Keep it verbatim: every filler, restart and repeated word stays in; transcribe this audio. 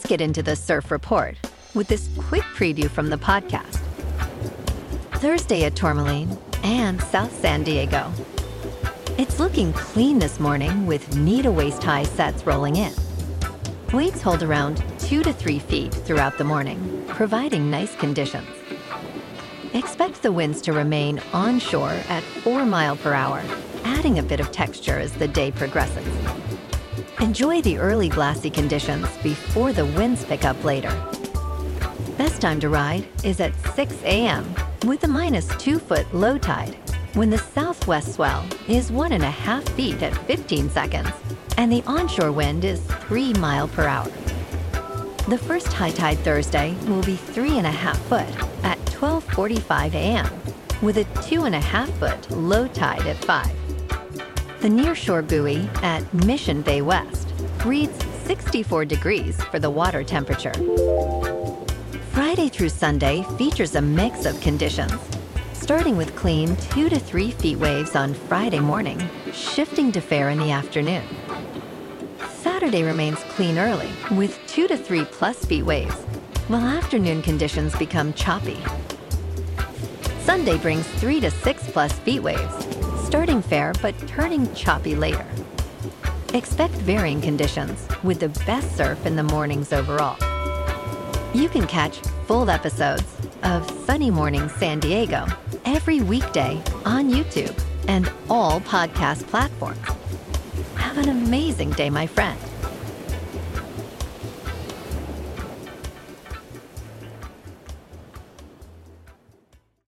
get into the surf report with this quick preview from the podcast. Thursday at Tourmaline and South San Diego. It's looking clean this morning with knee to waist high sets rolling in. Waves hold around two to three feet throughout the morning, providing nice conditions. Expect the winds to remain onshore at four miles per hour, adding a bit of texture as the day progresses. Enjoy the early glassy conditions before the winds pick up later. Best time to ride is at six a.m. with a minus two foot low tide, when the southwest swell is one and a half feet at fifteen seconds, and the onshore wind is three miles per hour. The first high tide Thursday will be three and a half foot at twelve forty-five a.m. with a two and a half foot low tide at five. The nearshore buoy at Mission Bay West reads sixty-four degrees for the water temperature. Friday through Sunday features a mix of conditions, starting with clean two to three feet waves on Friday morning, shifting to fair in the afternoon. Saturday remains clean early with two to three plus feet waves, while afternoon conditions become choppy. Sunday brings three to six plus feet waves, starting fair but turning choppy later. Expect varying conditions with the best surf in the mornings overall. You can catch full episodes of Sunny Morning San Diego every weekday on YouTube and all podcast platforms. Have an amazing day, my friend.